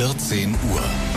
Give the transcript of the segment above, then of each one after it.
14 Uhr.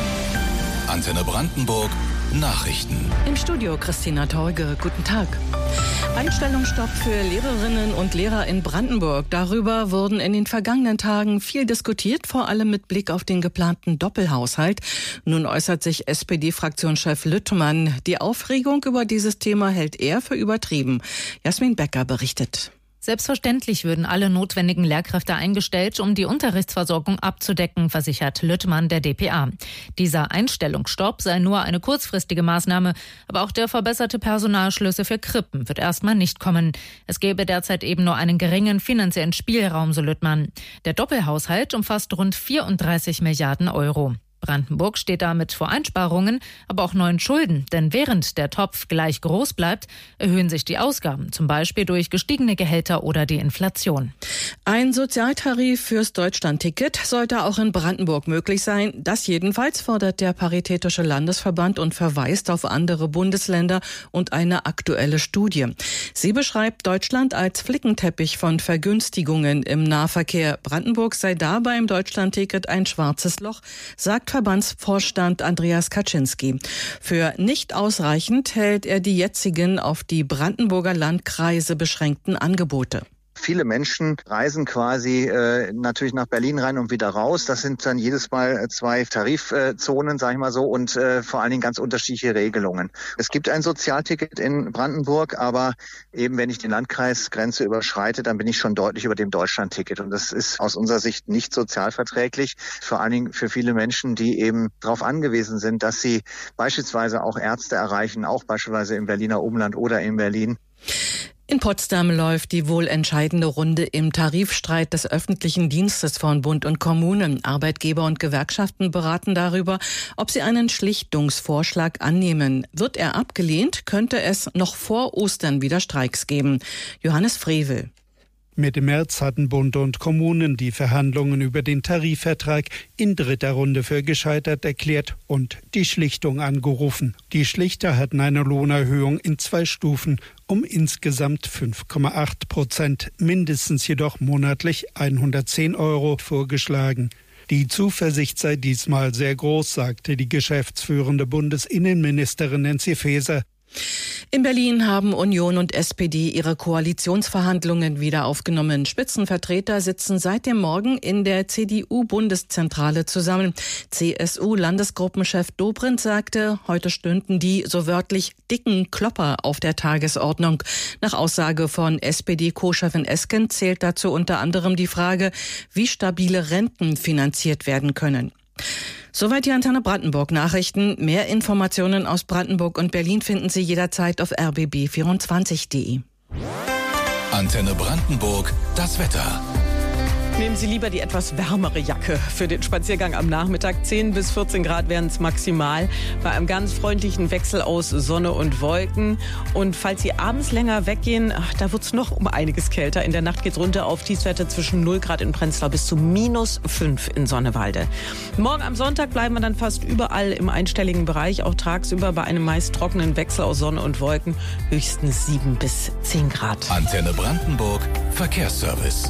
Antenne Brandenburg Nachrichten. Im Studio Christina Teuge. Guten Tag. Einstellungsstopp für Lehrerinnen und Lehrer in Brandenburg. Darüber wurden in den vergangenen Tagen viel diskutiert, vor allem mit Blick auf den geplanten Doppelhaushalt. Nun äußert sich SPD-Fraktionschef Lüttmann. Die Aufregung über dieses Thema hält er für übertrieben. Jasmin Becker berichtet. Selbstverständlich würden alle notwendigen Lehrkräfte eingestellt, um die Unterrichtsversorgung abzudecken, versichert Lüttmann der dpa. Dieser Einstellungsstopp sei nur eine kurzfristige Maßnahme, aber auch der verbesserte Personalschlüssel für Krippen wird erstmal nicht kommen. Es gäbe derzeit eben nur einen geringen finanziellen Spielraum, so Lüttmann. Der Doppelhaushalt umfasst rund 34 Milliarden Euro. Brandenburg steht damit vor Einsparungen, aber auch neuen Schulden. Denn während der Topf gleich groß bleibt, erhöhen sich die Ausgaben, zum Beispiel durch gestiegene Gehälter oder die Inflation. Ein Sozialtarif fürs Deutschlandticket sollte auch in Brandenburg möglich sein. Das jedenfalls fordert der Paritätische Landesverband und verweist auf andere Bundesländer und eine aktuelle Studie. Sie beschreibt Deutschland als Flickenteppich von Vergünstigungen im Nahverkehr. Brandenburg sei da beim Deutschlandticket ein schwarzes Loch, sagt Verbandsvorstand Andreas Kaczynski. Für nicht ausreichend hält er die jetzigen auf die Brandenburger Landkreise beschränkten Angebote. Viele Menschen reisen quasi natürlich nach Berlin rein und wieder raus. Das sind dann jedes Mal 2 Tarifzonen, sag ich mal so, und vor allen Dingen ganz unterschiedliche Regelungen. Es gibt ein Sozialticket in Brandenburg, aber eben wenn ich die Landkreisgrenze überschreite, dann bin ich schon deutlich über dem Deutschlandticket. Und das ist aus unserer Sicht nicht sozialverträglich, vor allen Dingen für viele Menschen, die eben darauf angewiesen sind, dass sie beispielsweise auch Ärzte erreichen, auch beispielsweise im Berliner Umland oder in Berlin. In Potsdam läuft die wohl entscheidende Runde im Tarifstreit des öffentlichen Dienstes von Bund und Kommunen. Arbeitgeber und Gewerkschaften beraten darüber, ob sie einen Schlichtungsvorschlag annehmen. Wird er abgelehnt, könnte es noch vor Ostern wieder Streiks geben. Johannes Frevel. Mitte März hatten Bund und Kommunen die Verhandlungen über den Tarifvertrag in dritter Runde für gescheitert erklärt und die Schlichtung angerufen. Die Schlichter hatten eine Lohnerhöhung in 2 Stufen um insgesamt 5,8%, mindestens jedoch monatlich 110 € vorgeschlagen. Die Zuversicht sei diesmal sehr groß, sagte die geschäftsführende Bundesinnenministerin Nancy Faeser. In Berlin haben Union und SPD ihre Koalitionsverhandlungen wieder aufgenommen. Spitzenvertreter sitzen seit dem Morgen in der CDU-Bundeszentrale zusammen. CSU-Landesgruppenchef Dobrindt sagte, heute stünden die so wörtlich dicken Klopper auf der Tagesordnung. Nach Aussage von SPD-Co-Chefin Esken zählt dazu unter anderem die Frage, wie stabile Renten finanziert werden können. Soweit die Antenne Brandenburg Nachrichten. Mehr Informationen aus Brandenburg und Berlin finden Sie jederzeit auf rbb24.de. Antenne Brandenburg, das Wetter. Nehmen Sie lieber die etwas wärmere Jacke für den Spaziergang am Nachmittag. 10 bis 14 Grad wären es maximal bei einem ganz freundlichen Wechsel aus Sonne und Wolken. Und falls Sie abends länger weggehen, da wird es noch um einiges kälter. In der Nacht geht es runter auf Tiefstwerte zwischen 0 Grad in Prenzlau bis zu -5 in Sonnewalde. Morgen am Sonntag bleiben wir dann fast überall im einstelligen Bereich, auch tagsüber bei einem meist trockenen Wechsel aus Sonne und Wolken. Höchstens 7 bis 10 Grad. Antenne Brandenburg, Verkehrsservice.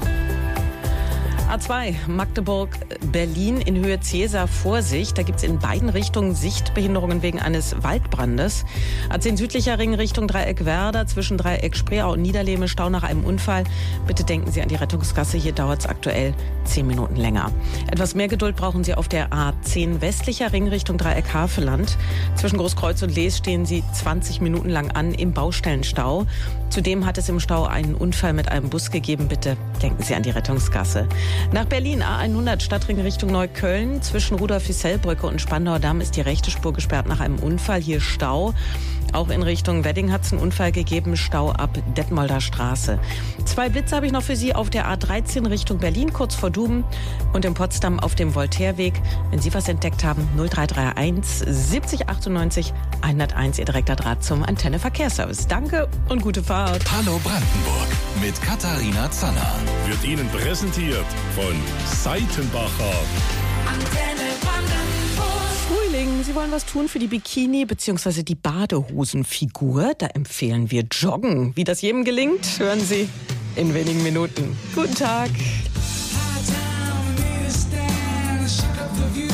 A2 Magdeburg-Berlin in Höhe Cäsar Vorsicht. Da gibt es in beiden Richtungen Sichtbehinderungen wegen eines Waldbrandes. A10 südlicher Ring Richtung Dreieck Werder zwischen Dreieck Spreeau und Niederlehme Stau nach einem Unfall. Bitte denken Sie an die Rettungsgasse. Hier dauert es aktuell 10 Minuten länger. Etwas mehr Geduld brauchen Sie auf der A10 westlicher Ring Richtung Dreieck Havelland. Zwischen Großkreuz und Lees stehen Sie 20 Minuten lang an im Baustellenstau. Zudem hat es im Stau einen Unfall mit einem Bus gegeben. Bitte denken Sie an die Rettungsgasse. Nach Berlin A100 Stadtring Richtung Neukölln. Zwischen Rudolf-Hissell-Brücke und Spandauer Damm ist die rechte Spur gesperrt nach einem Unfall. Hier Stau. Auch in Richtung Wedding hat es einen Unfall gegeben. Stau ab Detmolder Straße. 2 Blitze habe ich noch für Sie auf der A13 Richtung Berlin, kurz vor Duben. Und in Potsdam auf dem Voltaireweg. Wenn Sie was entdeckt haben, 0331 70 98 101, Ihr direkter Draht zum Antenne Verkehrsservice. Danke und gute Fahrt. Hallo Brandenburg mit Katharina Zanner. Wird Ihnen präsentiert von Seitenbacher. Antenne Brandenburg. Frühling, Sie wollen was tun für die Bikini- bzw. die Badehosenfigur? Da empfehlen wir Joggen. Wie das jedem gelingt, hören Sie in wenigen Minuten. Guten Tag. High time, we need a stand, shook up the view.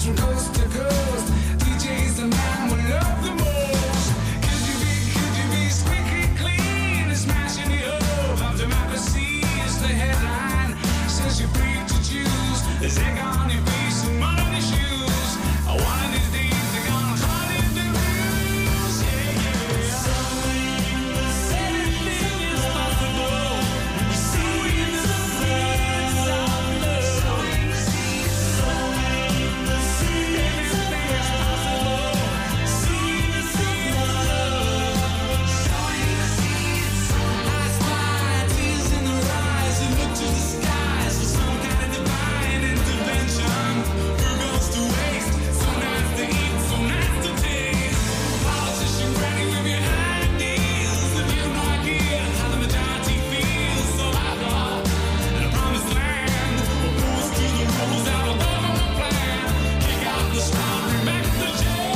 Bars from coast to coast. DJ's the man we love the most. Could you be squeaky clean and smashing the hope of democracy is the headline. Says you're free to choose. There's egg on your face and mud on your shoes. One of these days they're gonna call it the blues. Yeah, yeah. Anything is possible. Sowing the seeds of love. Sowing the seeds of love. Anything is possible. Sowing the seeds of love. Sowing the seeds of love. I spy tears in the rise and look to the skies for some kind of divine intervention. Who goes to waste? So nice to eat, so nice to taste. Politician ready with your ideals. If you have no idea how the majority feels, so I thought in a promised land, opposed to the rules out of government plan. Kick out the strong, bring back the jail.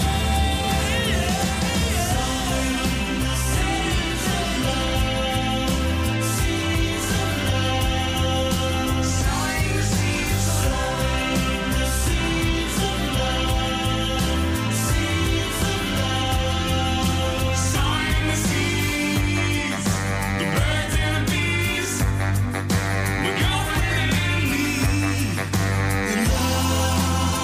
Sowing the seeds of love, seeds of love. Sowing the seeds of love, seeds of love, seeds of love. Sowing the seeds, the birds and the bees, my girlfriend and me, in love.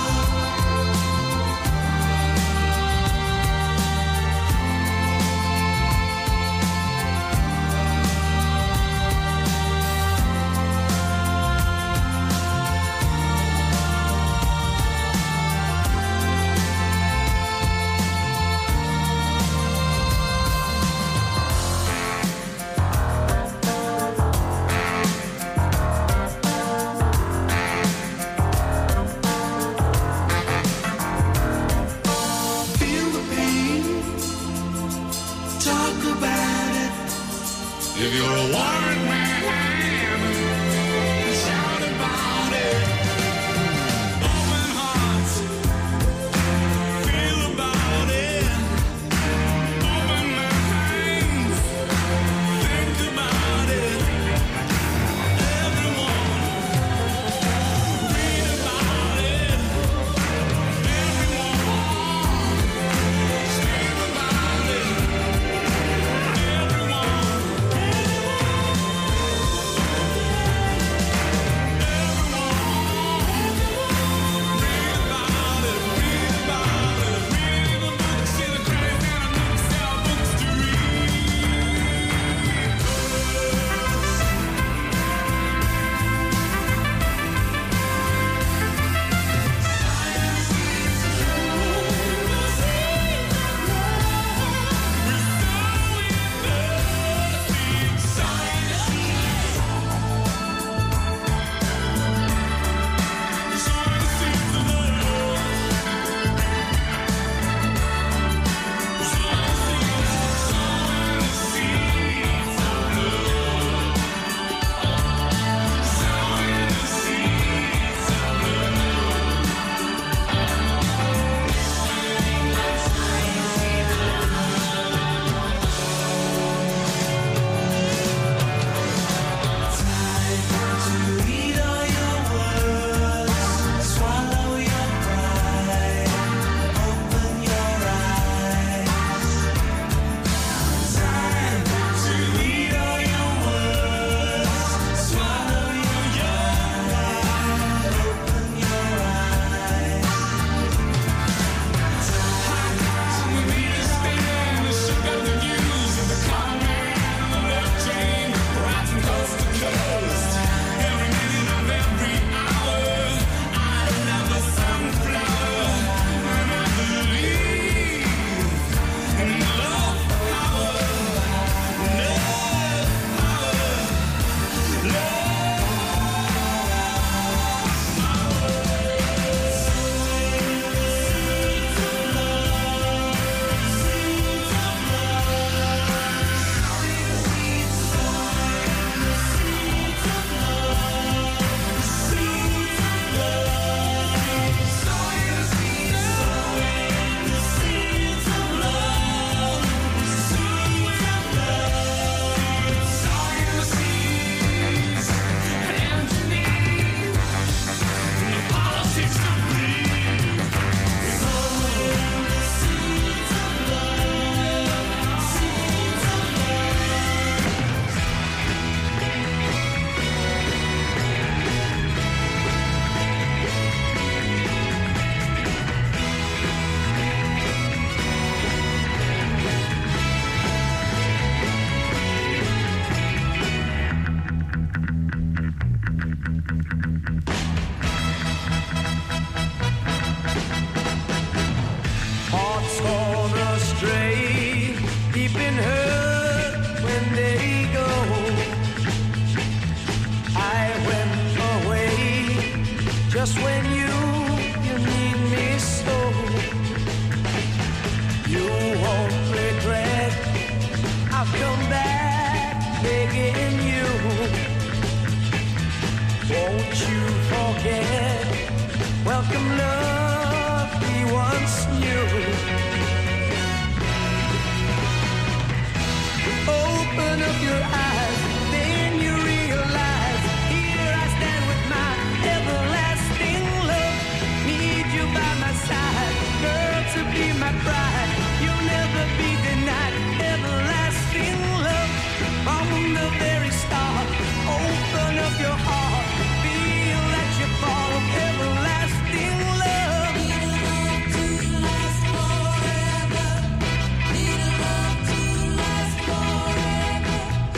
Feel the pain, talk about it. If you're a one man, shout about it. Open hearts, feel about it. Open minds, think about it. Everyone, read about it. Everyone, scream about it. Everyone. just when you need me so. You won't regret, I've come back begging you. Won't you forget, welcome love we once knew. Open up your eyes, then you realize, here I stand with my everlasting love. Need you by my side, girl, to be my bride. You'll never be denied everlasting love. From the very start, open up your heart, feel that you fall of everlasting love. Need a love to last forever. Need a love to last forever.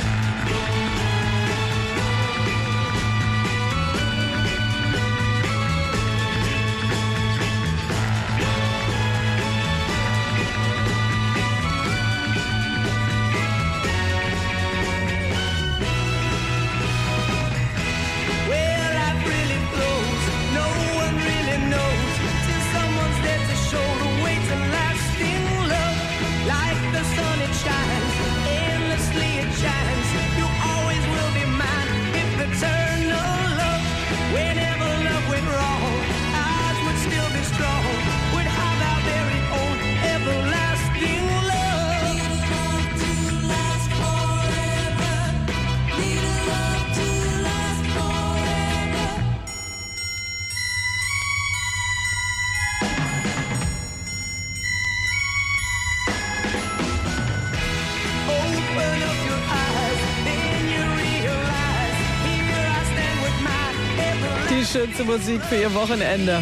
Well, life really flows, no one really knows, till someone's there to show the way to lasting love. Like the sun it shines, endlessly it shines. You always will be mine, if eternal love. Whenever love went wrong, ours would still be strong. Would have our very own everlasting love. Need a love to last forever. Need a love to last forever. Open up your eyes, then you realize, here I stand with my everlasting. Die schönste Musik für Ihr Wochenende.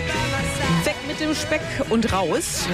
Weg mit dem Speck und raus.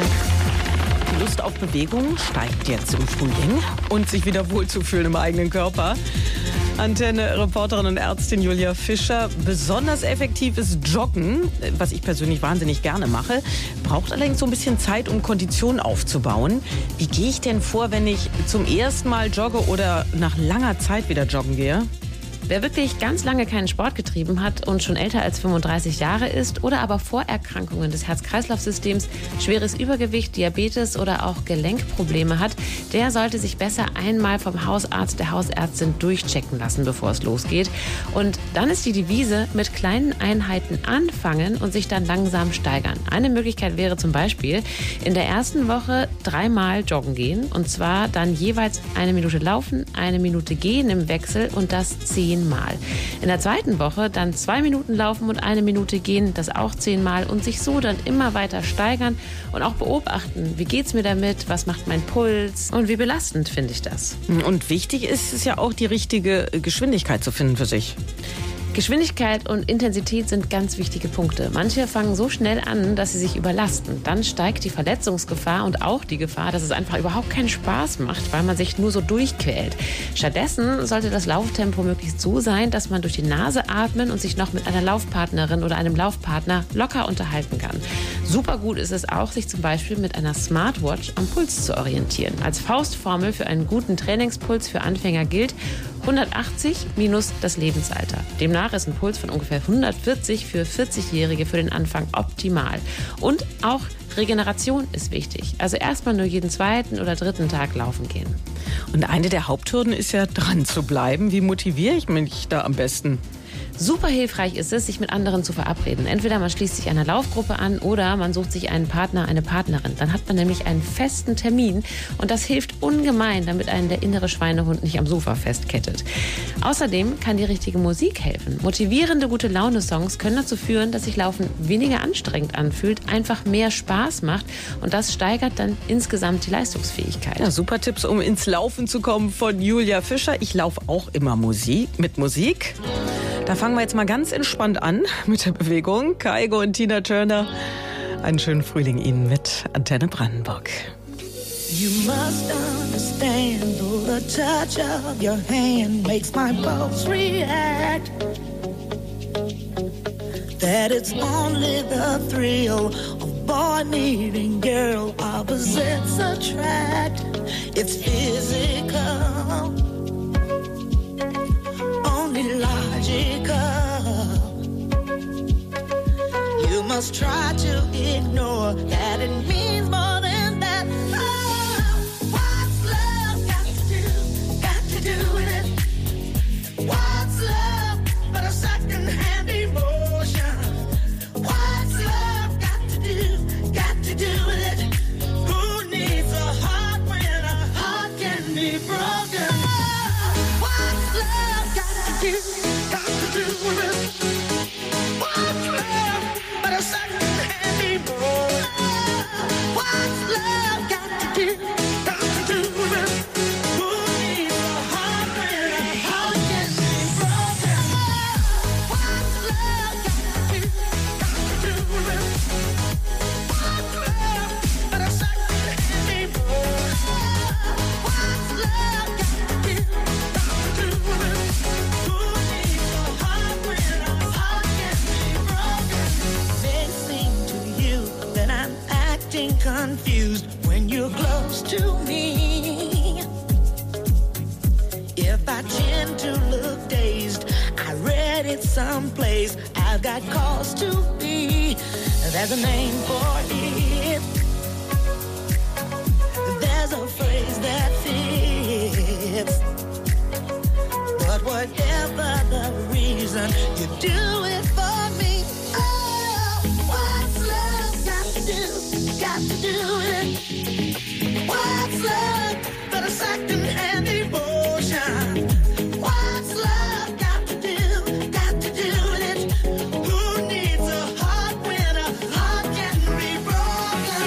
Die Lust auf Bewegung steigt jetzt im Frühling und sich wieder wohlzufühlen im eigenen Körper. Antenne-Reporterin und Ärztin Julia Fischer. Besonders effektiv ist Joggen, was ich persönlich wahnsinnig gerne mache. Braucht allerdings so ein bisschen Zeit, um Kondition aufzubauen. Wie gehe ich denn vor, wenn ich zum ersten Mal jogge oder nach langer Zeit wieder joggen gehe? Wer wirklich ganz lange keinen Sport getrieben hat und schon älter als 35 Jahre ist oder aber Vorerkrankungen des Herz-Kreislauf-Systems, schweres Übergewicht, Diabetes oder auch Gelenkprobleme hat, der sollte sich besser einmal vom Hausarzt, der Hausärztin durchchecken lassen, bevor es losgeht. Und dann ist die Devise, mit kleinen Einheiten anfangen und sich dann langsam steigern. Eine Möglichkeit wäre zum Beispiel, in der ersten Woche 3-mal joggen gehen, und zwar dann jeweils 1 Minute laufen, 1 Minute gehen im Wechsel und das 10 Mal. In der zweiten Woche dann 2 Minuten laufen und 1 Minute gehen, das auch 10 Mal, und sich so dann immer weiter steigern und auch beobachten, wie geht's mir damit, was macht mein Puls und wie belastend finde ich das. Und wichtig ist es ja auch, die richtige Geschwindigkeit zu finden für sich. Geschwindigkeit und Intensität sind ganz wichtige Punkte. Manche fangen so schnell an, dass sie sich überlasten. Dann steigt die Verletzungsgefahr und auch die Gefahr, dass es einfach überhaupt keinen Spaß macht, weil man sich nur so durchquält. Stattdessen sollte das Lauftempo möglichst so sein, dass man durch die Nase atmen und sich noch mit einer Laufpartnerin oder einem Laufpartner locker unterhalten kann. Super gut ist es auch, sich zum Beispiel mit einer Smartwatch am Puls zu orientieren. Als Faustformel für einen guten Trainingspuls für Anfänger gilt 180 minus das Lebensalter. Demnach ist ein Puls von ungefähr 140 für 40-Jährige für den Anfang optimal. Und auch Regeneration ist wichtig. Also erstmal nur jeden 2. oder 3. Tag laufen gehen. Und eine der Haupthürden ist ja, dran zu bleiben. Wie motiviere ich mich da am besten? Super hilfreich ist es, sich mit anderen zu verabreden. Entweder man schließt sich einer Laufgruppe an oder man sucht sich einen Partner, eine Partnerin. Dann hat man nämlich einen festen Termin und das hilft ungemein, damit einen der innere Schweinehund nicht am Sofa festkettet. Außerdem kann die richtige Musik helfen. Motivierende, gute Laune-Songs können dazu führen, dass sich Laufen weniger anstrengend anfühlt, einfach mehr Spaß macht und das steigert dann insgesamt die Leistungsfähigkeit. Ja, super Tipps, um ins Laufen zu kommen von Julia Fischer. Ich laufe auch immer mit Musik. Da fangen wir jetzt mal ganz entspannt an mit der Bewegung. Kaigo und Tina Turner. Einen schönen Frühling Ihnen mit Antenne Brandenburg. You must understand, the touch of your hand makes my pulse react. That it's only the thrill of boy meeting girl, opposites attract. It's physical, only logical. just try to ignore that it means more than that. Oh, what's love got to do with it? What's love but a second-hand emotion? What's love got to do with it? Who needs a heart when a heart can be broken? Oh, what's love got to do with it? What's love but a second-hand emotion? What's love got to do with it? Who needs a heart when a heart can be broken? What's love got to do with it? What's love but a second-hand emotion? What's love got to do with it? Who needs a heart when a heart can be broken? May seem to you that I'm acting confused when you're close to me. If I tend to look dazed, I read it someplace. I've got cause to be. There's a name for it. There's a phrase that fits. But whatever the reason, you do it for me. Oh, what's love got to do with it? What's love but a second-hand emotion? What's love got to do with it? Who needs a heart when a heart can be broken?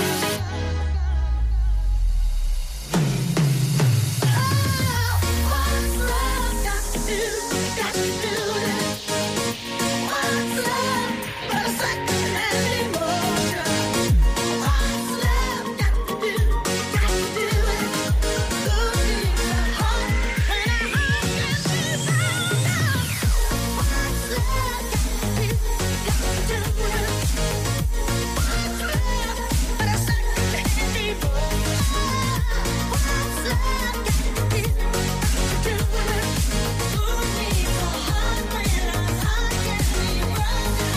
Oh, what's love got to do with it? What's love but a second-hand emotion? What's love got to do with it? Who needs a heart when a heart can be broken? What's love got to do with it? What's love but a second-hand emotion? What's love got to do with it? Who needs a heart when a heart can be broken?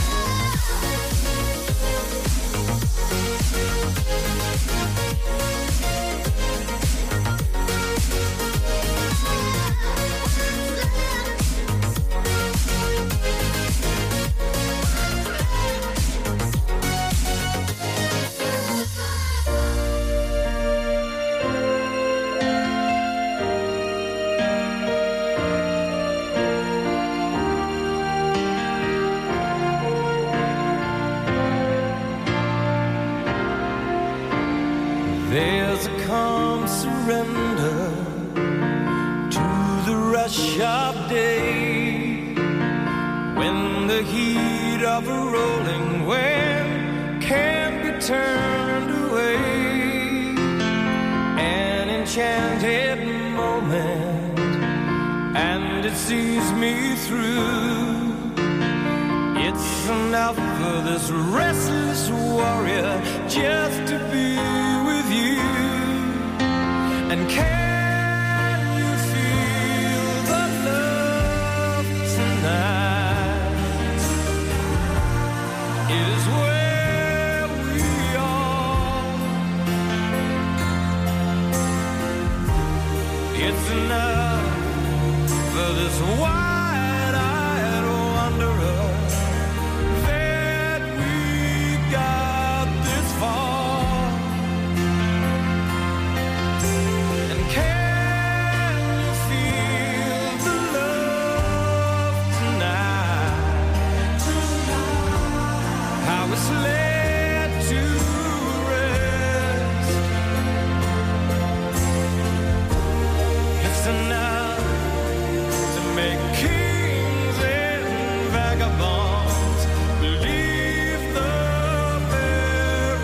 There's a calm surrender to the rush of day, when the heat of a rolling wave can't be turned away. An enchanted moment, and it sees me through. It's enough for this restless warrior just to be with you. And can you feel the love tonight? It is where we are. It's enough for this wide-eyed wanderer that we got this far. And can you feel the love tonight? How it's led to rest. It's enough to make kings and vagabonds believe the very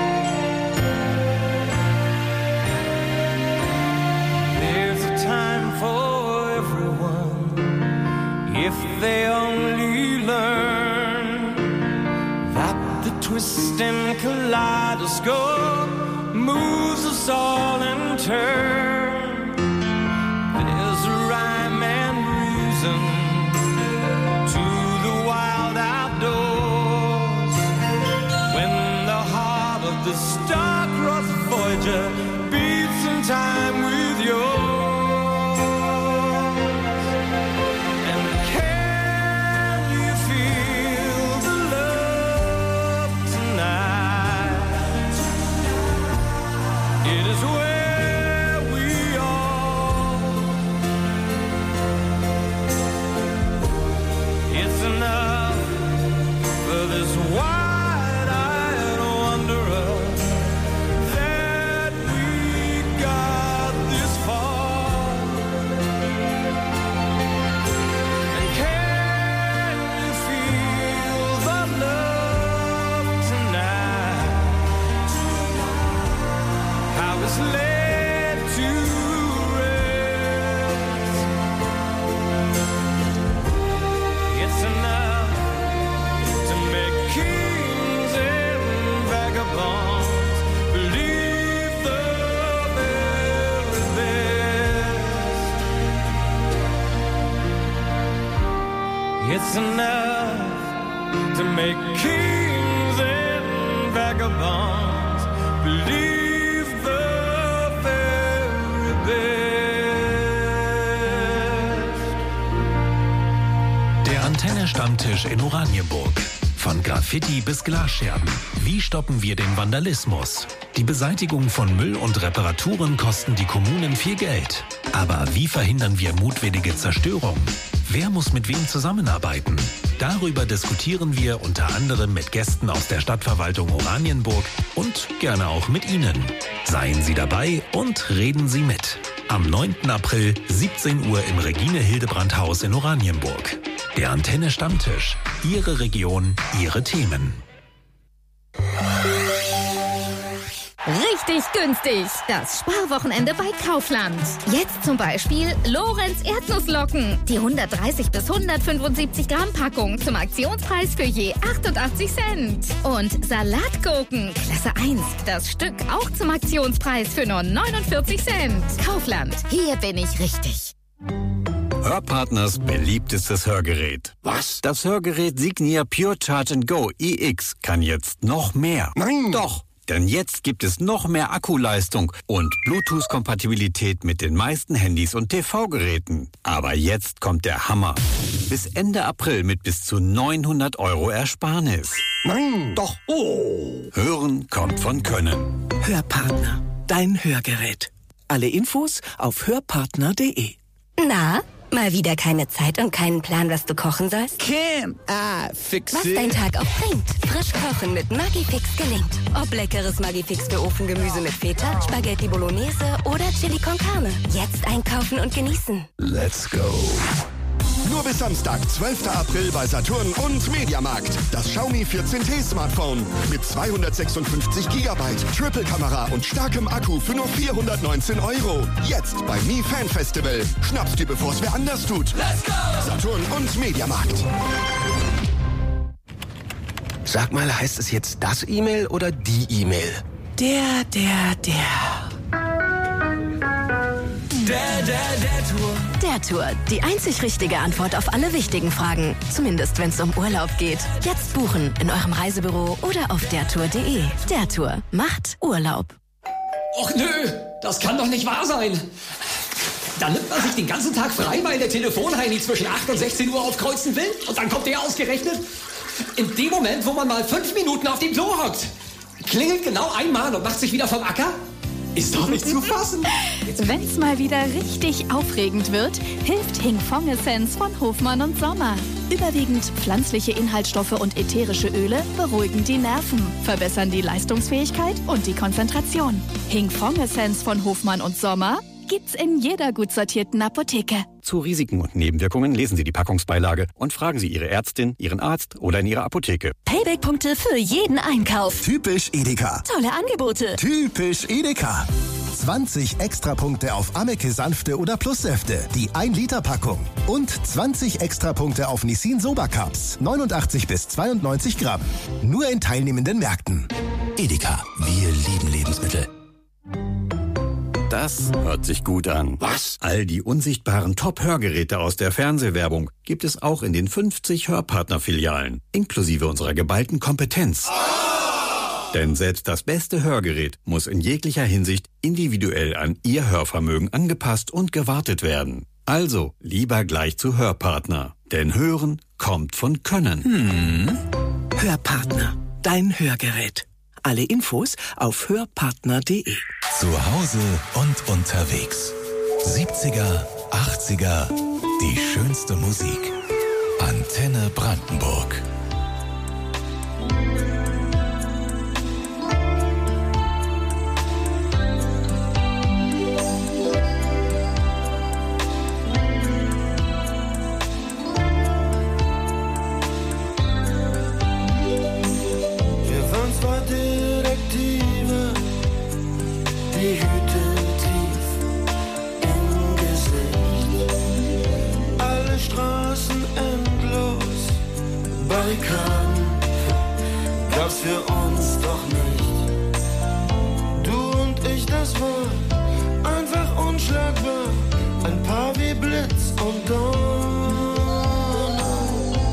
There's a time It's enough to make kings and vagabonds believe the very best. Der Antenne-Stammtisch in Oranienburg. Von Graffiti bis Glasscherben. Wie stoppen wir den Vandalismus? Die Beseitigung von Müll und Reparaturen kosten die Kommunen viel Geld. Aber wie verhindern wir mutwillige Zerstörung? Wer muss mit wem zusammenarbeiten? Darüber diskutieren wir unter anderem mit Gästen aus der Stadtverwaltung Oranienburg und gerne auch mit Ihnen. Seien Sie dabei und reden Sie mit. Am 9. April, 17 Uhr im Regine-Hildebrand-Haus in Oranienburg. Der Antenne-Stammtisch. Ihre Region, Ihre Themen. Richtig günstig. Das Sparwochenende bei Kaufland. Jetzt zum Beispiel Lorenz Erdnusslocken. Die 130 bis 175 Gramm Packung zum Aktionspreis für je 88 Cent. Und Salatgurken, Klasse 1. Das Stück auch zum Aktionspreis für nur 49 Cent. Kaufland. Hier bin ich richtig. Hörpartners beliebtestes Hörgerät. Was? Das Hörgerät Signia Pure Charge & Go iX kann jetzt noch mehr. Nein! Doch, denn jetzt gibt es noch mehr Akkuleistung und Bluetooth-Kompatibilität mit den meisten Handys und TV-Geräten. Aber jetzt kommt der Hammer. Bis Ende April mit bis zu 900 € Ersparnis. Nein! Doch. Oh. Hören kommt von Können. Hörpartner. Dein Hörgerät. Alle Infos auf hörpartner.de. Na? Mal wieder keine Zeit und keinen Plan, was du kochen sollst? Kim, fix Was it. dein Tag auch bringt. Frisch kochen mit Maggi-Fix gelingt. Ob leckeres Maggi-Fix für Ofengemüse mit Feta, Spaghetti Bolognese oder Chili con Carne. Jetzt einkaufen und genießen. Let's go. Nur bis Samstag, 12. April bei Saturn und Mediamarkt. Das Xiaomi 14T Smartphone mit 256 GB, Triple-Kamera und starkem Akku für nur 419 €. Jetzt beim Mi Fan Festival. Schnappst dir, bevor es wer anders tut. Let's go! Saturn und Mediamarkt. Sag mal, heißt es jetzt das E-Mail oder die E-Mail? Der Tour. Der Tour. Die einzig richtige Antwort auf alle wichtigen Fragen. Zumindest, wenn es um Urlaub geht. Jetzt buchen in eurem Reisebüro oder auf dertour.de. Der Tour macht Urlaub. Och nö, das kann doch nicht wahr sein. Dann nimmt man sich den ganzen Tag frei, weil der Telefonheini zwischen 8 und 16 Uhr aufkreuzen will. Und dann kommt der ausgerechnet in dem Moment, wo man mal 5 Minuten auf dem Klo hockt. Klingelt genau einmal und macht sich wieder vom Acker. Ist doch nicht zu fassen. Wenn's mal wieder richtig aufregend wird, hilft Hingfong Essence von Hofmann und Sommer. Überwiegend pflanzliche Inhaltsstoffe und ätherische Öle beruhigen die Nerven, verbessern die Leistungsfähigkeit und die Konzentration. Hingfong Essence von Hofmann und Sommer gibt's in jeder gut sortierten Apotheke. Zu Risiken und Nebenwirkungen lesen Sie die Packungsbeilage und fragen Sie Ihre Ärztin, Ihren Arzt oder in Ihrer Apotheke. Payback-Punkte für jeden Einkauf. Typisch Edeka. Tolle Angebote. Typisch Edeka. 20 Extrapunkte auf Ameke Sanfte oder Plussäfte, die 1-Liter-Packung. Und 20 Extrapunkte auf Nissin Soba Cups, 89 bis 92 Gramm. Nur in teilnehmenden Märkten. Edeka, wir lieben Lebensmittel. Das hört sich gut an. Was? All die unsichtbaren Top-Hörgeräte aus der Fernsehwerbung gibt es auch in den 50 Hörpartner-Filialen, inklusive unserer geballten Kompetenz. Denn selbst das beste Hörgerät muss in jeglicher Hinsicht individuell an Ihr Hörvermögen angepasst und gewartet werden. Also lieber gleich zu Hörpartner, denn Hören kommt von Können. Hörpartner. Dein Hörgerät. Alle Infos auf hörpartner.de. Zu Hause und unterwegs. 70er, 80er, die schönste Musik. Antenne Brandenburg. Die Hüte tief im Gesicht, alle Straßen endlos, Barrikaden gab's für uns doch nicht. Du und ich, das war einfach unschlagbar, ein Paar wie Blitz und Donner.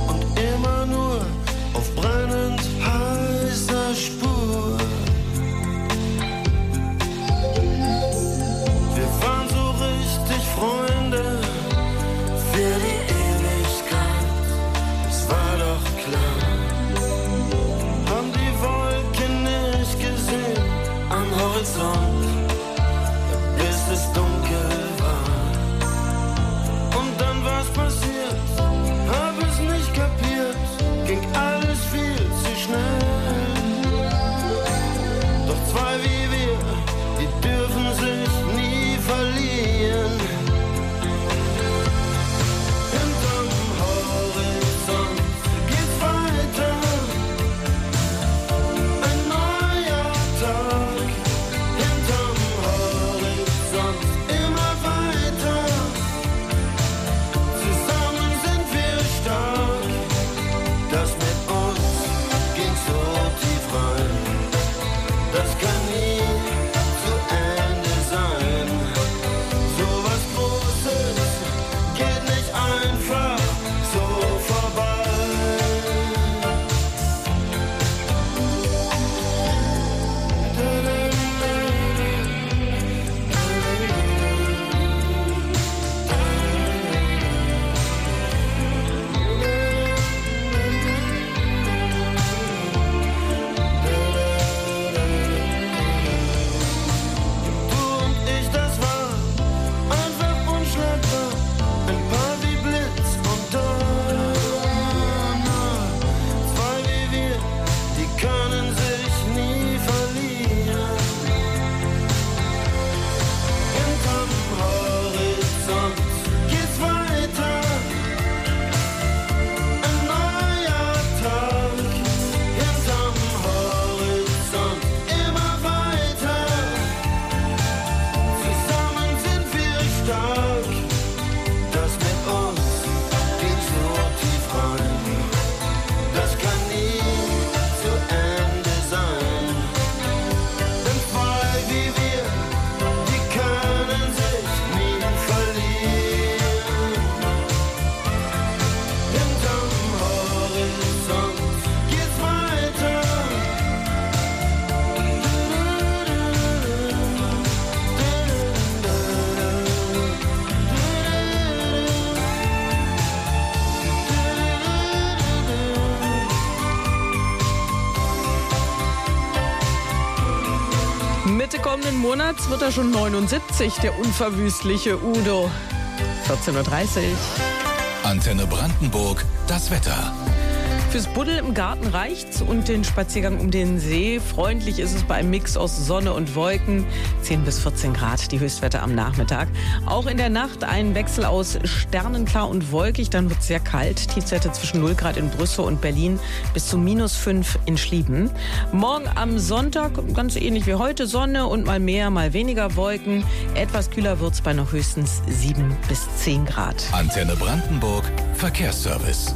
Monats wird er schon 79, der unverwüstliche Udo. 14.30 Uhr. Antenne Brandenburg, das Wetter. Fürs Buddel im Garten reicht's und den Spaziergang um den See. Freundlich ist es bei einem Mix aus Sonne und Wolken. 10 bis 14 Grad, die Höchstwerte am Nachmittag. Auch in der Nacht ein Wechsel aus sternenklar und wolkig. Dann wird es sehr kalt. Tiefstwerte zwischen 0 Grad in Brüssel und Berlin bis zu -5 in Schlieben. Morgen am Sonntag ganz ähnlich wie heute. Sonne und mal mehr, mal weniger Wolken. Etwas kühler wird's bei noch höchstens 7 bis 10 Grad. Antenne Brandenburg, Verkehrsservice.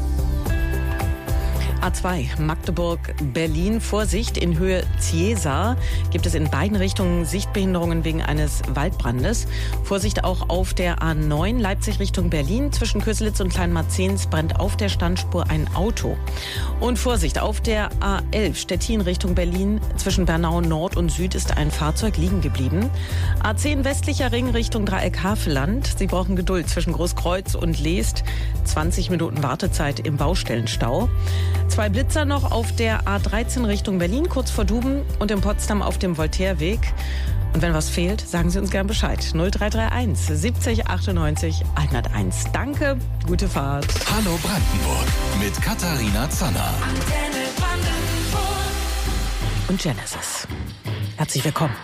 A2 Magdeburg-Berlin. Vorsicht, in Höhe Ziesa gibt es in beiden Richtungen Sichtbehinderungen wegen eines Waldbrandes. Vorsicht auch auf der A9 Leipzig Richtung Berlin. Zwischen Köselitz und Kleinmarzens brennt auf der Standspur ein Auto. Und Vorsicht, auf der A11 Stettin Richtung Berlin. Zwischen Bernau Nord und Süd ist ein Fahrzeug liegen geblieben. A10 westlicher Ring Richtung Dreieck Havelland. Sie brauchen Geduld zwischen Großkreuz und Leest. 20 Minuten Wartezeit im Baustellenstau. 2 Blitzer noch auf der A13 Richtung Berlin, kurz vor Duben, und in Potsdam auf dem Voltaireweg. Und wenn was fehlt, sagen Sie uns gern Bescheid. 0331 70 98 101. Danke, gute Fahrt. Hallo Brandenburg mit Katharina Zanner. Antenne Brandenburg. Und Genesis. Herzlich willkommen.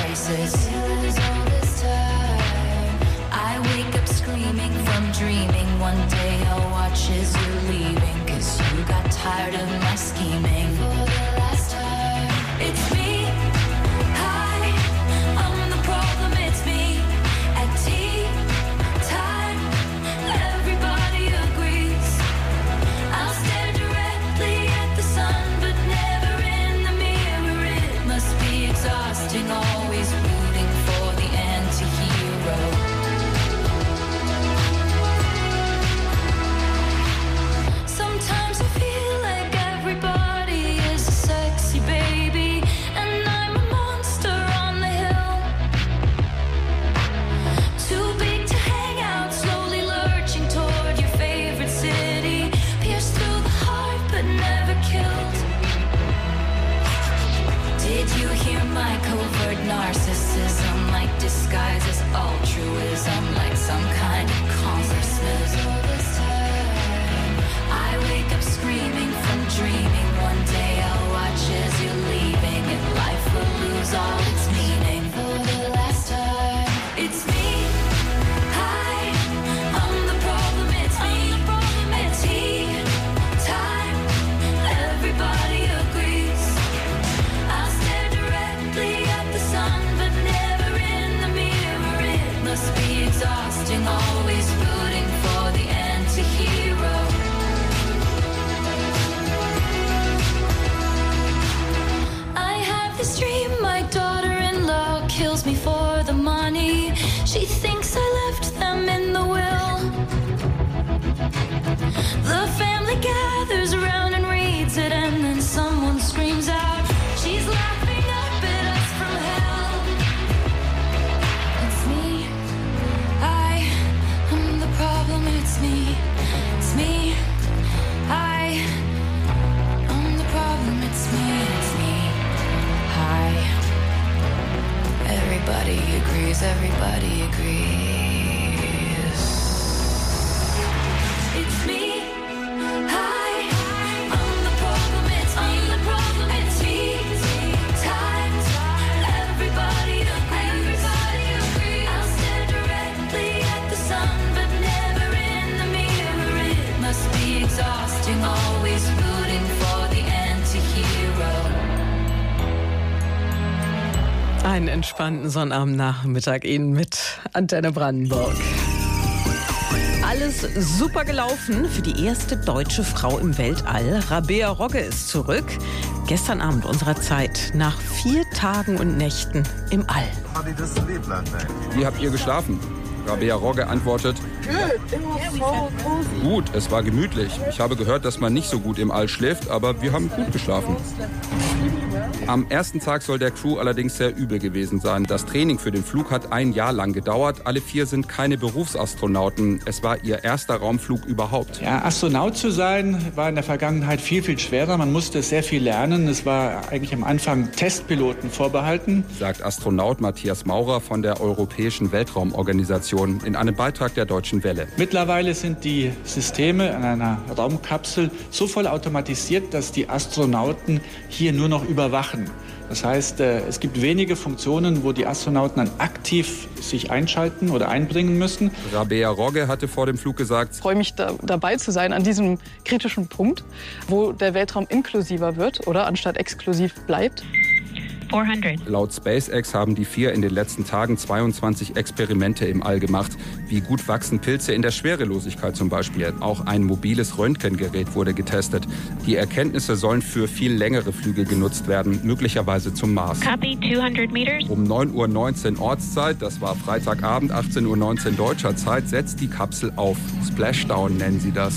crisis. All this time, I wake up screaming from dreaming. One day I'll watch as you're leaving, 'cause you got tired of my scheming. For the last time, it's me. Hi, I'm the problem, it's me. At tea time, everybody agrees. I'll stare directly at the sun, but never in the mirror. It must be exhausting, always rooting for the anti-hero. Sometimes I feel like everybody is a sexy baby, and I'm a monster on the hill. Too big to hang out, slowly lurching toward your favorite city. Pierced through the heart, but never killed. Did you hear my covert narcissism? Like disguise as altruism, like some kind of consciousness. All this time, I wake up screaming from dreaming. One day I'll watch as you're leaving, and life will lose all its meaning. For the last time, it's me. Hi, I'm the problem, it's me. At tea time, everybody agrees. I'll stare directly at the sun, but never in the mirror. It must be exhausting, always rooting for the anti-hero. I have this dream, my daughter-in-law kills me for the money. She thinks I left them in the will. The family gathers around and reads it, and then someone screams out, she's laughing up at us from hell. It's me. I'm the problem, it's me. It's me. I'm the problem, it's me. It's me. Hi. Everybody agrees, everybody agrees. It's me. Hi. I'm the problem, it's me. I'm the problem, it's me. Time. Everybody agrees. I'll stare directly at the sun, but never in the mirror. It must be exhausting, always rooting for the anti-hero. Einen entspannten Sonnabendnachmittag Ihnen mit Antenne Brandenburg. Alles super gelaufen für die erste deutsche Frau im Weltall. Rabea Rogge ist zurück. Gestern Abend unserer Zeit, nach 4 Tagen und Nächten im All. Wie habt ihr geschlafen? Rabea Rogge antwortet, gut, es war gemütlich. Ich habe gehört, dass man nicht so gut im All schläft, aber wir haben gut geschlafen. Am ersten Tag soll der Crew allerdings sehr übel gewesen sein. Das Training für den Flug hat 1 Jahr lang gedauert. Alle 4 sind keine Berufsastronauten. Es war ihr erster Raumflug überhaupt. Ja, Astronaut zu sein, war in der Vergangenheit viel, viel schwerer. Man musste sehr viel lernen. Es war eigentlich am Anfang Testpiloten vorbehalten, sagt Astronaut Matthias Maurer von der Europäischen Weltraumorganisation in einem Beitrag der Deutschen Welle. Mittlerweile sind die Systeme an einer Raumkapsel so voll automatisiert, dass die Astronauten hier nur noch überwachen. Das heißt, es gibt wenige Funktionen, wo die Astronauten dann aktiv sich einschalten oder einbringen müssen. Rabea Rogge hatte vor dem Flug gesagt, ich freue mich dabei zu sein an diesem kritischen Punkt, wo der Weltraum inklusiver wird oder anstatt exklusiv bleibt. 400. Laut SpaceX haben die 4 in den letzten Tagen 22 Experimente im All gemacht. Wie gut wachsen Pilze in der Schwerelosigkeit zum Beispiel. Auch ein mobiles Röntgengerät wurde getestet. Die Erkenntnisse sollen für viel längere Flüge genutzt werden, möglicherweise zum Mars. Copy, 200 meters. Um 9:19 Uhr Ortszeit, das war Freitagabend, 18:19 Uhr deutscher Zeit, setzt die Kapsel auf. Splashdown nennen sie das.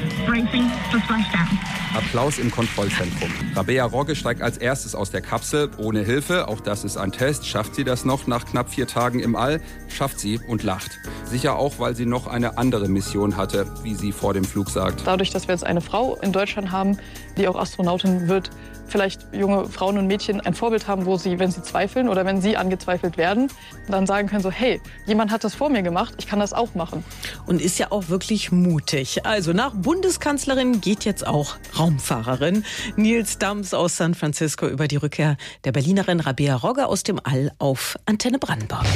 Applaus im Kontrollzentrum. Rabea Rogge steigt als erstes aus der Kapsel, ohne Hilfe. Auch das ist ein Test. Schafft sie das noch nach knapp 4 Tagen im All? Schafft sie und lacht. Sicher auch, weil sie noch eine andere Mission hatte, wie sie vor dem Flug sagt. Dadurch, dass wir jetzt eine Frau in Deutschland haben, die auch Astronautin wird, vielleicht junge Frauen und Mädchen ein Vorbild haben, wo sie, wenn sie zweifeln oder wenn sie angezweifelt werden, dann sagen können so, hey, jemand hat das vor mir gemacht, ich kann das auch machen. Und ist ja auch wirklich mutig. Also nach Bundeskanzlerin geht jetzt auch Raumfahrerin. Nils Dams aus San Francisco über die Rückkehr der Berlinerin Rabea Rogge aus dem All auf Antenne Brandenburg.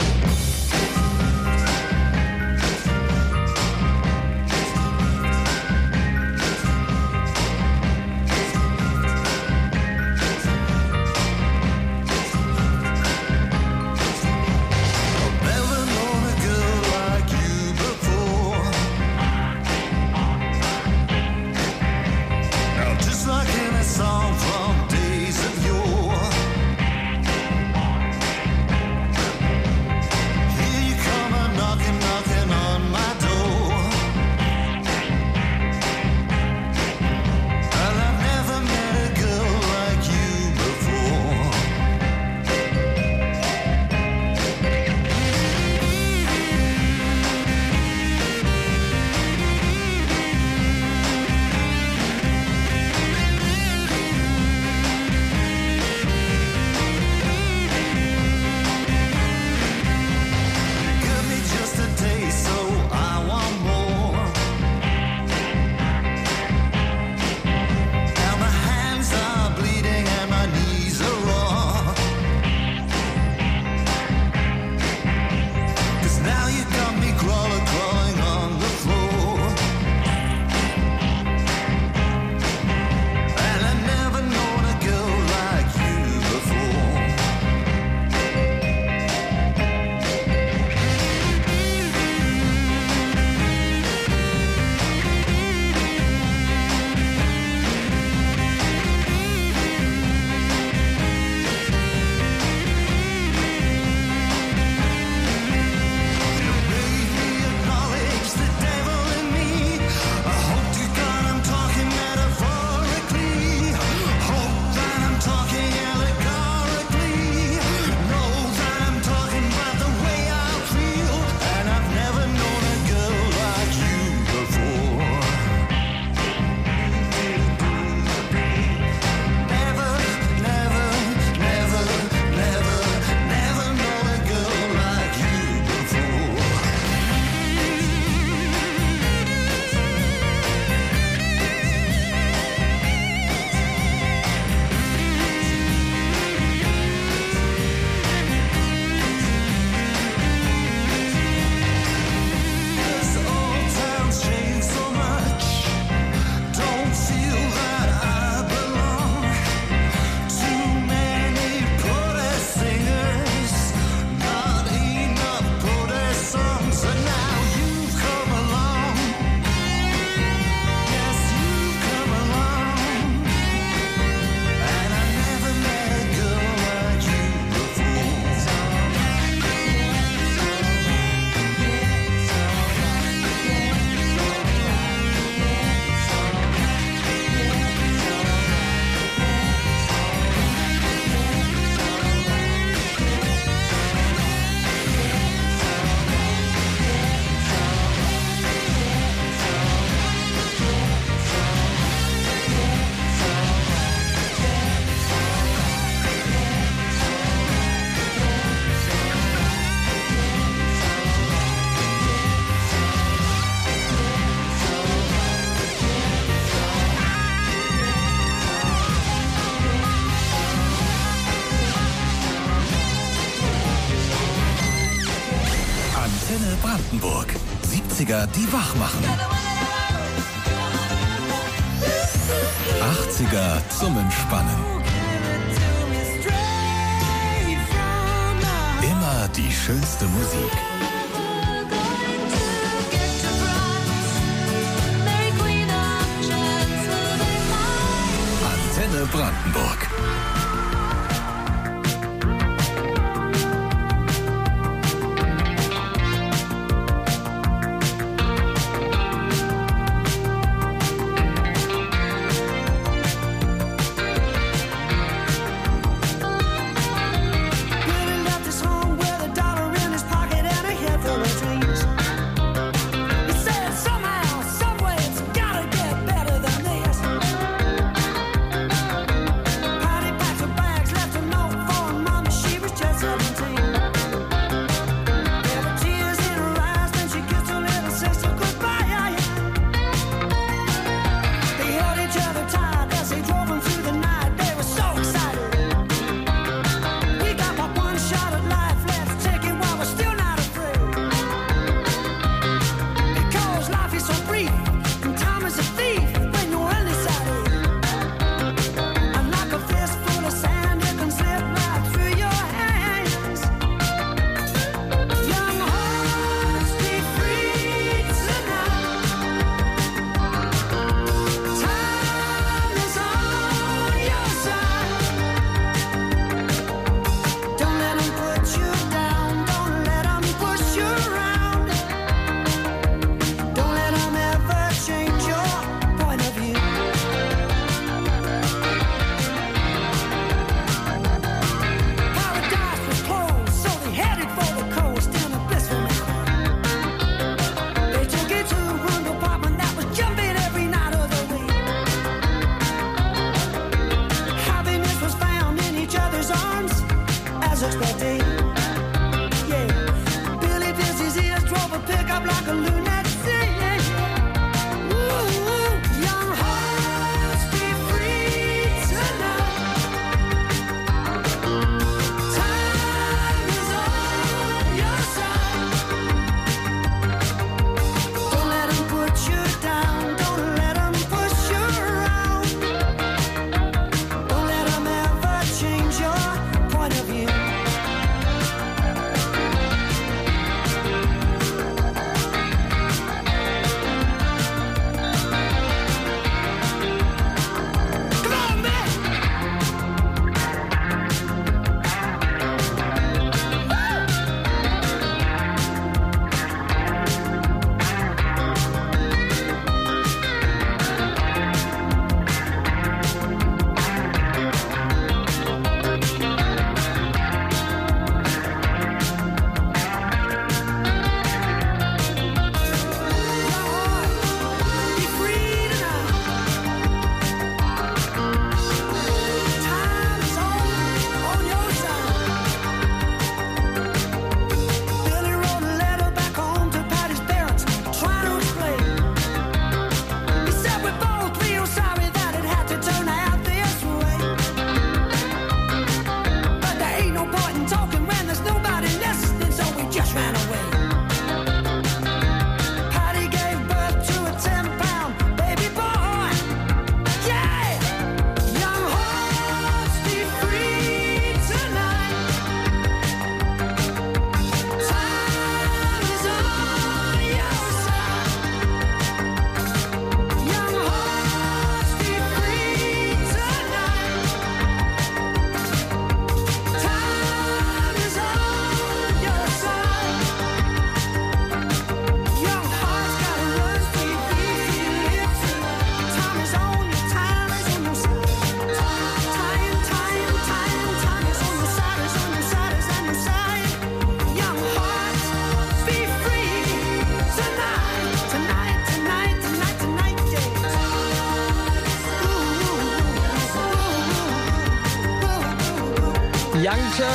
Antenne Brandenburg. 70er, die wach machen. 80er zum Entspannen. Immer die schönste Musik. Antenne Brandenburg. Living at this home with a dollar in his pocket and a head full of dreams.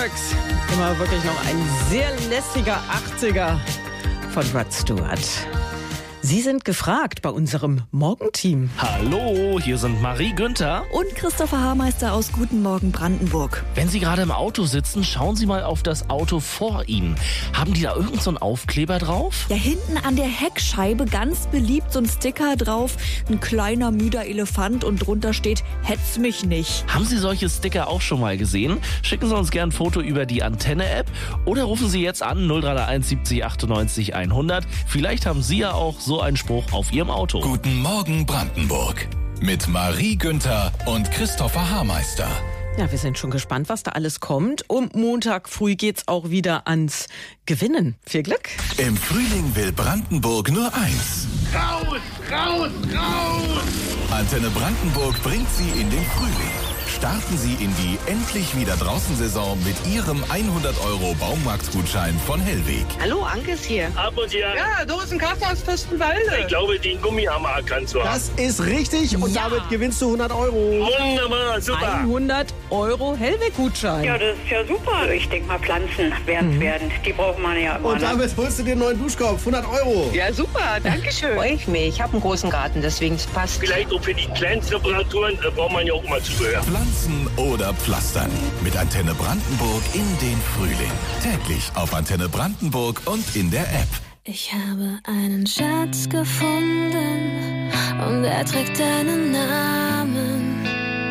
Fireworks. Immer wirklich noch ein sehr lässiger 80er von Rod Stewart. Sie sind gefragt bei unserem Morgenteam. Hallo, hier sind Marie Günther und Christopher Haarmeister aus Guten Morgen Brandenburg. Wenn Sie gerade im Auto sitzen, schauen Sie mal auf das Auto vor Ihnen. Haben die da irgend so einen Aufkleber drauf? Ja, hinten an der Heckscheibe ganz beliebt so ein Sticker drauf, ein kleiner müder Elefant und drunter steht, hetz mich nicht. Haben Sie solche Sticker auch schon mal gesehen? Schicken Sie uns gerne ein Foto über die Antenne-App oder rufen Sie jetzt an 0331 70 98 100. Vielleicht haben Sie ja auch so einen Spruch auf Ihrem Auto. Guten Morgen Brandenburg mit Marie Günther und Christopher Haarmeister. Ja, wir sind schon gespannt, was da alles kommt. Und Montag früh geht's auch wieder ans Gewinnen. Viel Glück. Im Frühling will Brandenburg nur eins. Raus, raus, raus! Antenne Brandenburg bringt Sie in den Frühling. Starten Sie in die endlich wieder draußen Saison mit Ihrem 100€ Baumarktgutschein von Hellweg. Hallo, Anke ist hier. Ja, Dosenkaffee aus Fürstenwalde. Ich glaube, den Gummihammer erkannt zu haben. Das ist richtig und damit gewinnst du 100€. Wunderbar, super. 100€ Hellweg-Gutschein. Ja, das ist ja super. Ich denke mal, Pflanzen werden es werden. Die braucht man ja immer. Und damit holst du dir einen neuen Duschkopf, 100€. Ja, super, danke schön. Freue ich mich. Ich habe einen großen Garten, deswegen passt. Vielleicht auch für die Kleinstreparaturen braucht man ja auch immer Zubehör. Pflanzen oder Pflastern. Mit Antenne Brandenburg in den Frühling. Täglich auf Antenne Brandenburg und in der App. Ich habe einen Schatz gefunden und er trägt deinen Namen.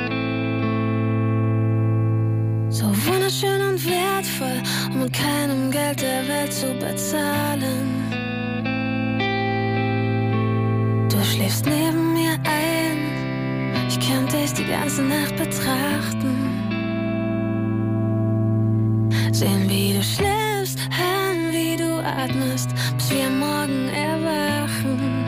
So wunderschön und wertvoll, um mit keinem Geld der Welt zu bezahlen. Du schläfst neben mir ein. Ich kann dich die ganze Nacht betrachten. Sehen, wie du schläfst, hören, wie du atmest, bis wir am Morgen erwachen.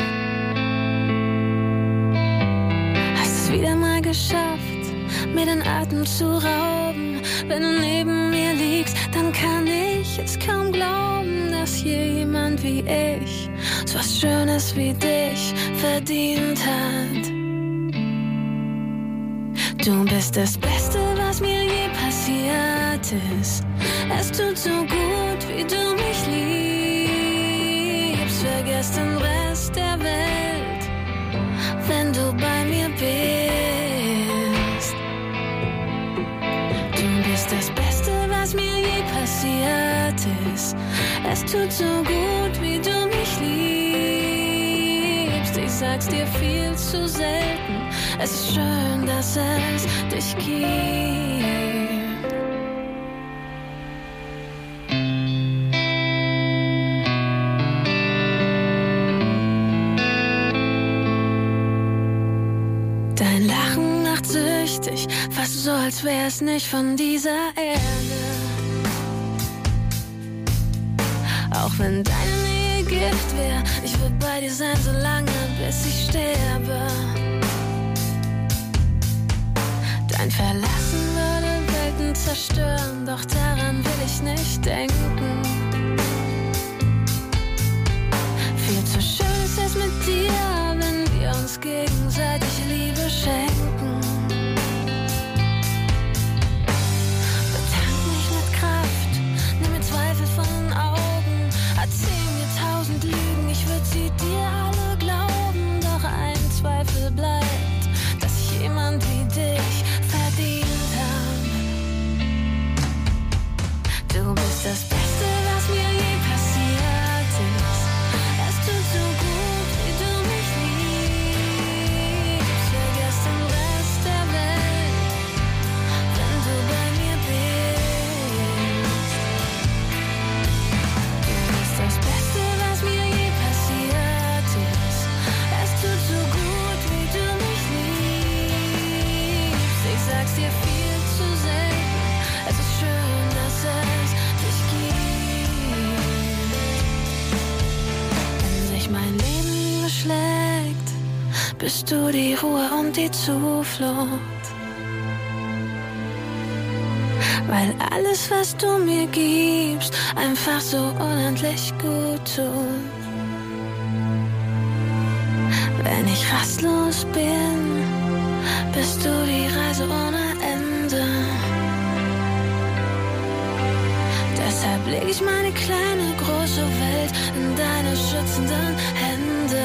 Hast es wieder mal geschafft, mir den Atem zu rauben. Wenn du neben mir liegst, dann kann ich es kaum glauben, dass jemand wie ich so was Schönes wie dich verdient hat. Du bist das Beste, was mir je passiert ist. Es tut so gut, wie du mich liebst. Vergiss den Rest der Welt, wenn du bei mir bist. Du bist das Beste, was mir je passiert ist. Es tut so gut, wie du mich liebst. Ich sag's dir viel zu selten. Es ist schön, dass es dich gibt. Dein Lachen macht süchtig, fast so, als wär's nicht von dieser Erde. Auch wenn deine Nähe Gift wär, ich würd bei dir sein, so lange, bis ich sterbe. Dein Verlassen würde Welten zerstören, doch daran will ich nicht denken. Viel zu schön ist es mit dir, wenn wir uns gegenseitig Liebe schenken. Betank mich mit Kraft, nimm mir Zweifel von den Augen. Erzähl mir 1000 Lügen, ich würd sie dir alle glauben. Doch ein Zweifel bleibt, dass ich jemand wie dich verdient hab. Du bist das Beste, was mir je passiert ist. Es tut so gut, wie du mich liebst. Vergiss den Rest der Welt, wenn du bei mir bist. Du bist das Beste, was mir je passiert ist. Es tut so gut, wie du mich liebst. Ich sag's dir viel zu selten. Es ist schön, dass es dich gibt. Wenn sich mein Leben beschlägt, bist du die Ruhe und die Zuflucht. Weil alles, was du mir gibst, einfach so unendlich gut tut. Wenn ich rastlos bin, bist du die Reise ohne Ende. Deshalb leg ich meine kleine, große Welt in deine schützenden Hände.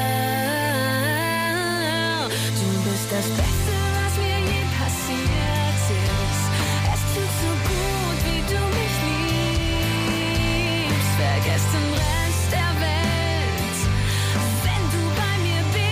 Du bist das Beste, was mir je passiert ist. Es tut so gut, wie du mich liebst. Vergiss den Rest der Welt, wenn du bei mir bist.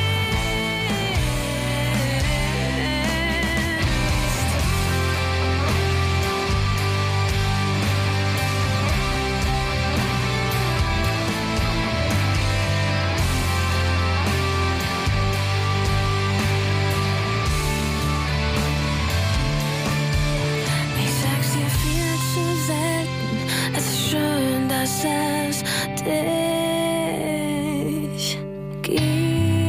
Ich sag's dir viel zu selten, es ist schön, dass es dich gibt.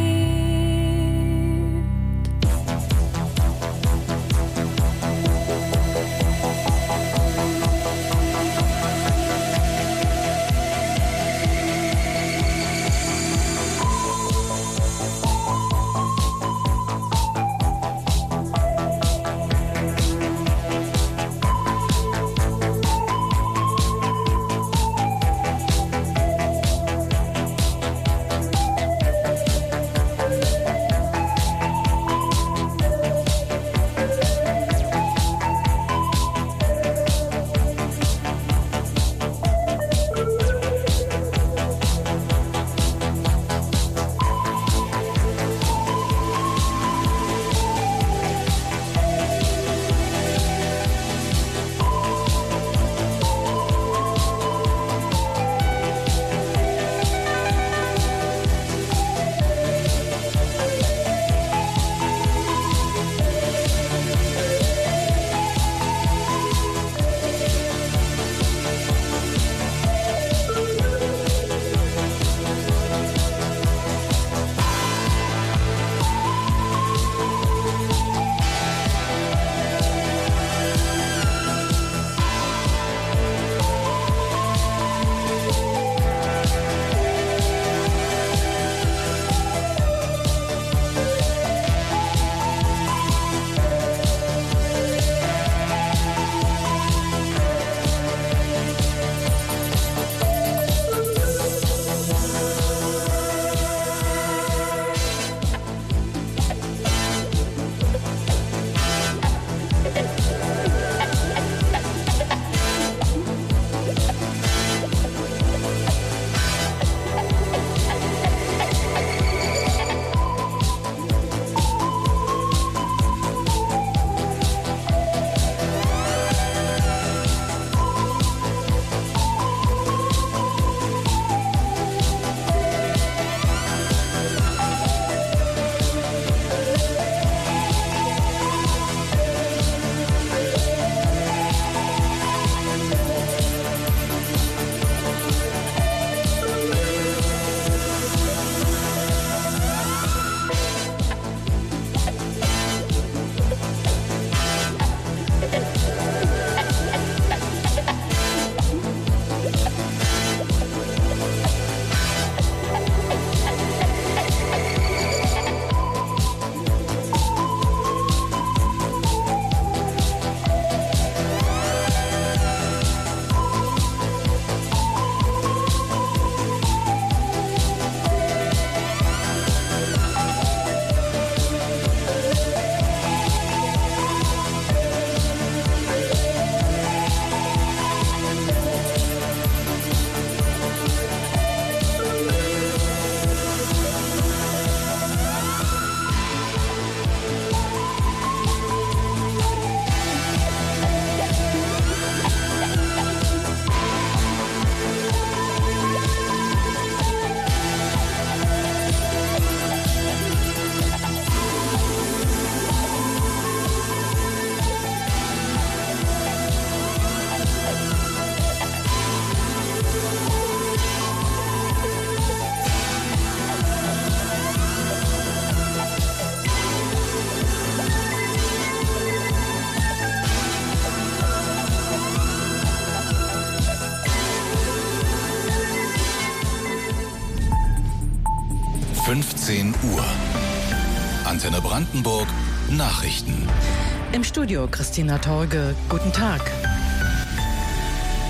Antenne Brandenburg Nachrichten. Im Studio Christina Torge. Guten Tag.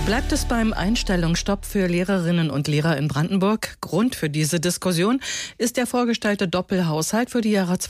Bleibt es beim Einstellungsstopp für Lehrerinnen und Lehrer in Brandenburg? Grund für diese Diskussion ist der vorgestellte Doppelhaushalt für die Jahre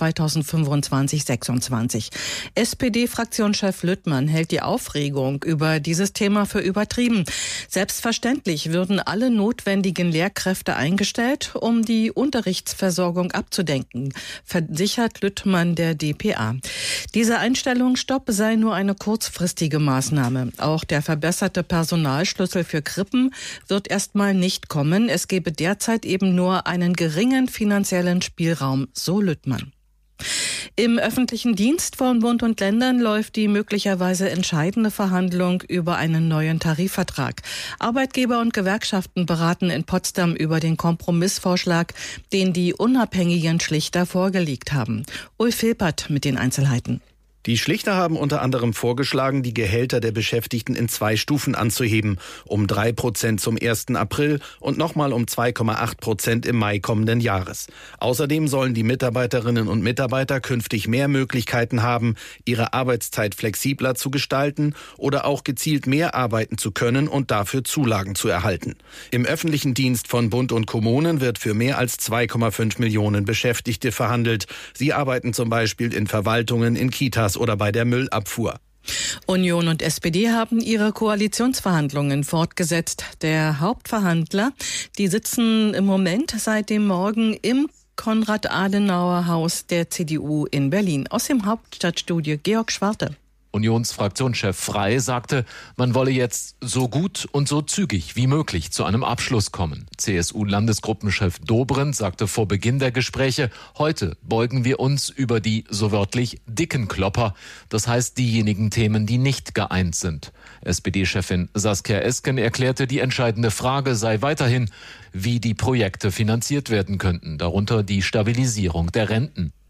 2025-26. SPD-Fraktionschef Lüttmann hält die Aufregung über dieses Thema für übertrieben. Selbstverständlich würden alle notwendigen Lehrkräfte eingestellt, um die Unterrichtsversorgung abzudenken, versichert Lüttmann der dpa. Dieser Einstellungsstopp sei nur eine kurzfristige Maßnahme. Auch der verbesserte Personalschlüssel für Krippen wird erstmal nicht kommen. Es gebe derzeit eben nur einen geringen finanziellen Spielraum, so Lüttmann. Im öffentlichen Dienst von Bund und Ländern läuft die möglicherweise entscheidende Verhandlung über einen neuen Tarifvertrag. Arbeitgeber und Gewerkschaften beraten in Potsdam über den Kompromissvorschlag, den die unabhängigen Schlichter vorgelegt haben. Ulf Hilpert mit den Einzelheiten. Die Schlichter haben unter anderem vorgeschlagen, die Gehälter der Beschäftigten in 2 Stufen anzuheben, um 3% zum 1. April und nochmal um 2,8% im Mai kommenden Jahres. Außerdem sollen die Mitarbeiterinnen und Mitarbeiter künftig mehr Möglichkeiten haben, ihre Arbeitszeit flexibler zu gestalten oder auch gezielt mehr arbeiten zu können und dafür Zulagen zu erhalten. Im öffentlichen Dienst von Bund und Kommunen wird für mehr als 2,5 Millionen Beschäftigte verhandelt. Sie arbeiten zum Beispiel in Verwaltungen, in Kitas oder bei der Müllabfuhr. Union und SPD haben ihre Koalitionsverhandlungen fortgesetzt. Der Hauptverhandler, die sitzen im Moment seit dem Morgen im Konrad-Adenauer-Haus der CDU in Berlin. Aus dem Hauptstadtstudio Georg Schwarte. Unionsfraktionschef Frey sagte, man wolle jetzt so gut und so zügig wie möglich zu einem Abschluss kommen. CSU-Landesgruppenchef Dobrindt sagte vor Beginn der Gespräche, heute beugen wir uns über die, so wörtlich, dicken Klopper, das heißt diejenigen Themen, die nicht geeint sind. SPD-Chefin Saskia Esken erklärte, die entscheidende Frage sei weiterhin, wie die Projekte finanziert werden könnten, darunter die Stabilisierung der Renten.